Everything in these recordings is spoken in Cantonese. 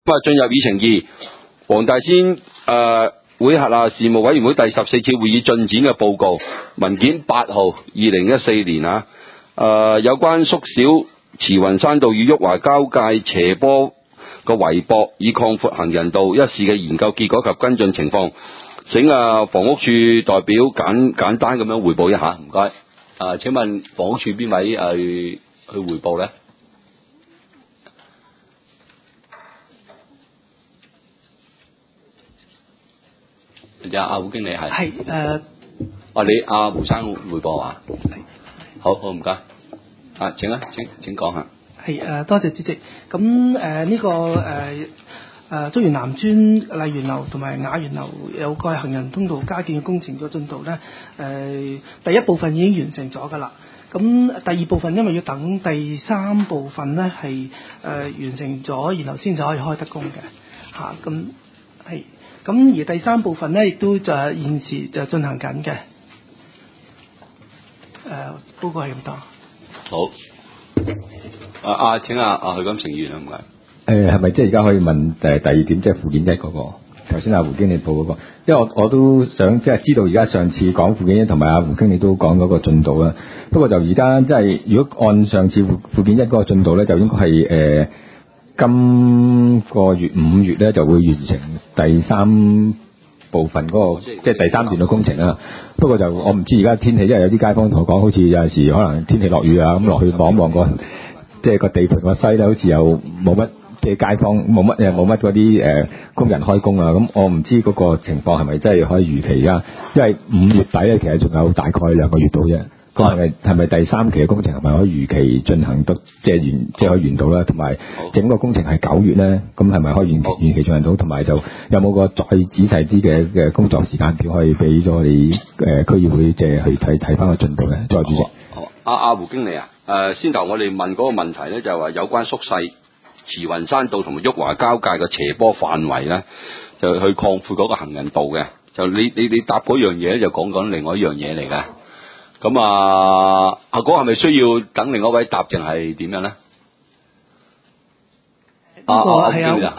進入議程二，黃大仙會轄下事務委員會第14次會議進展嘅報告文件8號2014年有關縮小慈雲山道與旭華交界斜坡個圍駁以擴闊行人道一事嘅研究結果及跟進情況，請房屋處代表簡單咁樣彙報一下，唔該。請問房屋處邊位去彙報呢？阿胡經理係你胡生彙報啊？好唔該。請講下。 多謝主席。咁呢個竹園南村麗園樓同埋雅園樓有個行人通道加建嘅工程嘅進度呢，第一部分已經完成咗㗎啦。咁第二部分因為要等第三部分呢係完成咗，然後先至可以開得工嘅嚇。咁而第三部分呢，亦都就現時就進行緊嘅。報告係咁多。 好。請許金城議員唔該。 係咪即係而家可以問第二點，即係附件一嗰個？頭先胡經理報嗰個，因為我都想即係知道而家上次講附件一同埋胡經理都講嗰個進度啦。不過就而家即係如果按上次附件一嗰個進度咧，就應該係今個月5月咧就會完成第三部分嗰個即係第三段嘅工程啦。不過就我唔知而家天氣，因為有啲街坊同我講，好似有陣時可能天氣落雨啊，咁落去望個即係個地盤個西咧，好似又冇乜嘅街坊，冇乜嗰啲工人開工啊。咁我唔知嗰個情況係咪真係可以如期啊？因為5月底咧，其實仲有大概2個月到啫。咁係咪第三期嘅工程係咪可以如期進行得即係可以完到啦？同埋整個工程係9月咧，咁係咪可以如期進行到？同埋就有冇個再仔細啲嘅工作時間表可以俾咗我哋區議會即係去睇翻個進度咧？再主席。 好，胡經理先頭我哋問嗰個問題咧，就係話有關縮細慈雲山道同埋旭華交界嘅斜坡範圍咧，就去擴闊嗰個行人道嘅。就你答嗰樣嘢咧，就講另外一樣嘢嚟嘅。咁嗰個係咪需要等另外一位答定係點樣咧？ 好。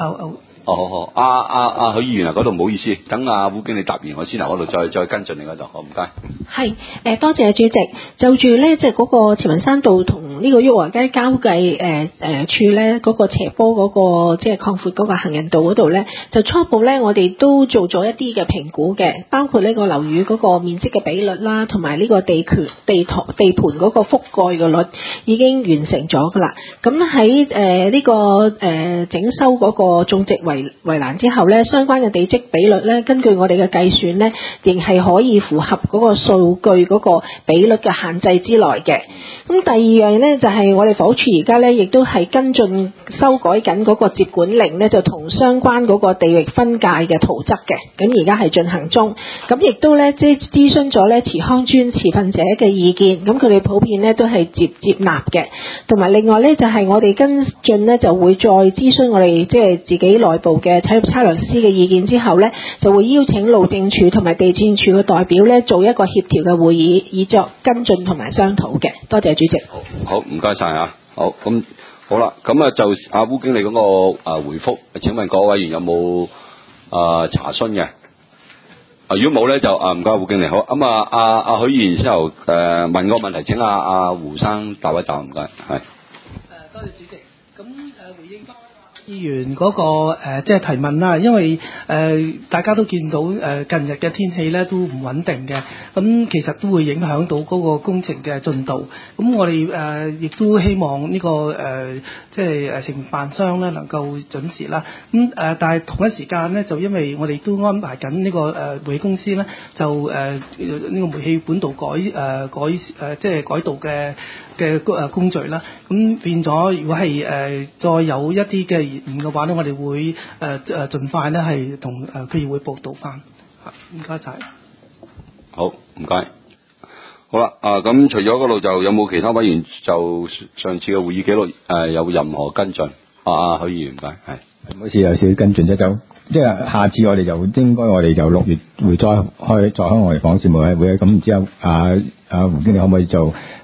許議員嗰度唔好意思，等胡經理答完，我先嗰度再跟進你嗰度，好唔該。 係多謝主席。就住咧，即係嗰個慈雲山道同呢個旭華街交界處咧，嗰個斜坡嗰個即係擴闊嗰個行人道嗰度咧，就初步咧我哋都做咗一啲嘅評估嘅，包括呢個樓宇嗰個面積嘅比率啦，同埋呢個地盤嗰個覆蓋嘅率已經完成咗㗎啦。咁喺呢個整修嗰個種植圍欄之後咧，相關嘅地積比率咧，根據我哋嘅計算咧，仍係可以符合嗰個數據嗰個比率嘅限制之內嘅。咁第二樣咧就係我哋房屋處而家咧亦都係跟進修改緊嗰個接管令咧，就同相關嗰個地域分界嘅圖則嘅。咁而家係進行中，咁亦都咧即係諮詢咗咧慈康邨持份者嘅意見，咁佢哋普遍咧都係接納嘅。同埋另外咧就係我哋跟進咧就會再諮詢我哋即係自己內部嘅產業測量師嘅意見之後咧，就會邀請路政署同埋地政署嘅代表咧做一個協調嘅會議，以作跟進同埋商討嘅。多謝主席。 好，唔該晒啊。好，咁好啦，咁就胡經理嗰個回覆，請問各位委員有冇查詢嘅？如果冇咧，就唔該胡經理。好，咁許議員之後問個問題，請胡生答一答，唔該。係。 多謝主席。咁回應翻議員嗰個即係提問啦，因為大家都見到近日嘅天氣咧都唔穩定嘅，咁其實都會影響到嗰個工程嘅進度。咁我哋亦都希望呢個即係承辦商咧能夠準時啦。咁但係同一時間咧，就因為我哋都安排緊呢個煤氣公司咧，就呢個煤氣管道即係改道嘅工序啦。咁變咗，如果係再有一啲嘅延誤嘅話咧，我哋會盡快咧係同區議會報道翻。唔該晒。 好，唔該。好啦，咁除咗嗰度就有冇其他委員就上次嘅會議記錄有任何跟進？許議員唔該，係。 唔好意思，有少少跟進啫，就即係下次我哋就應該我哋就6月會再開我哋房事務委員會，咁唔知胡經理可唔可以就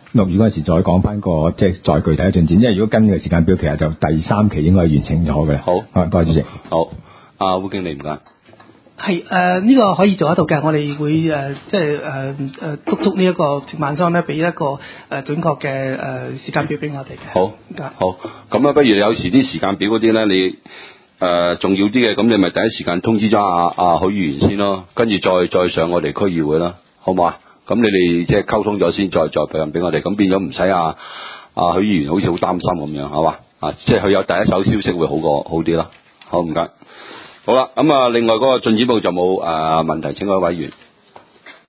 6月嗰陣時再講翻個即係再具體嘅進展，因為如果跟呢個時間表，其實就第3期應該係完成咗嘅。 好， 多謝主席。 好，阿胡經理唔該。 係呢個可以做得到嘅，我哋會即係督促呢一個承辦商咧，俾一個準確嘅時間表俾我哋嘅。 好，咁啊，不如有時啲時間表嗰啲咧，你重要啲嘅，咁你咪第一時間通知咗阿許議員先咯，跟住再上我哋區議會啦，好唔好啊？咁你哋即係溝通咗先，再俾我哋，咁變咗唔使許議員好似好擔心咁樣，係嘛？即係佢有第一手消息會好啲啦。好，唔該。好啦，咁另外嗰個進展部就冇問題，請各位委員。